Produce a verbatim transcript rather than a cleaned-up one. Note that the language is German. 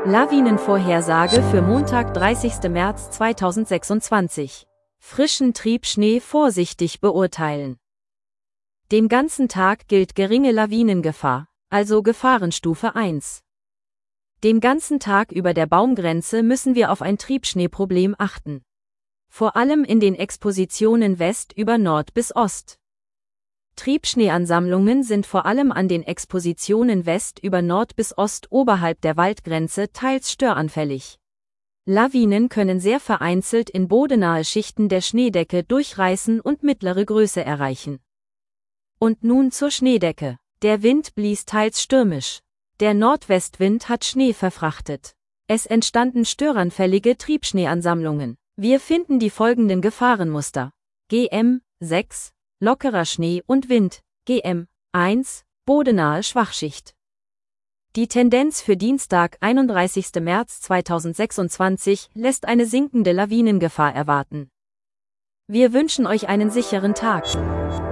Lawinenvorhersage für Montag, dreißigsten März zweitausendsechsundzwanzig. Frischen Triebschnee vorsichtig beurteilen. Den ganzen Tag gilt geringe Lawinengefahr, also Gefahrenstufe eins. Den ganzen Tag über der Baumgrenze müssen wir auf ein Triebschneeproblem achten. Vor allem in den Expositionen West über Nord bis Ost. Triebschneeansammlungen sind vor allem an den Expositionen West über Nord bis Ost oberhalb der Waldgrenze teils störanfällig. Lawinen können sehr vereinzelt in bodennahe Schichten der Schneedecke durchreißen und mittlere Größe erreichen. Und nun zur Schneedecke. Der Wind blies teils stürmisch. Der Nordwestwind hat Schnee verfrachtet. Es entstanden störanfällige Triebschneeansammlungen. Wir finden die folgenden Gefahrenmuster. G M sechs, lockerer Schnee und Wind, G M eins, bodennahe Schwachschicht. Die Tendenz für Dienstag, einunddreißigsten März zweitausendsechsundzwanzig, lässt eine sinkende Lawinengefahr erwarten. Wir wünschen euch einen sicheren Tag.